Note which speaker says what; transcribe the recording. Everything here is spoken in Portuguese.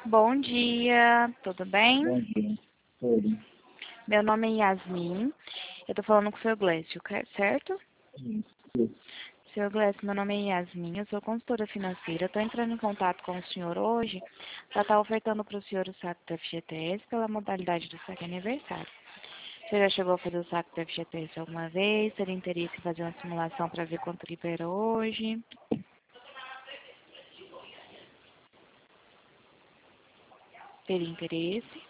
Speaker 1: Bom dia, tudo bem?
Speaker 2: Bom dia. Tudo.
Speaker 1: Meu nome é Yasmin, eu tô falando com o seu Glécio, certo?
Speaker 2: Isso.
Speaker 1: Seu Glécio, meu nome é Yasmin, eu sou consultora financeira, estou entrando em contato com o senhor hoje para estar ofertando para o senhor o saque do FGTS pela modalidade do saque aniversário. Você já chegou a fazer o saque do FGTS alguma vez? Teria interesse em fazer uma simulação para ver quanto libera hoje? Teria interesse?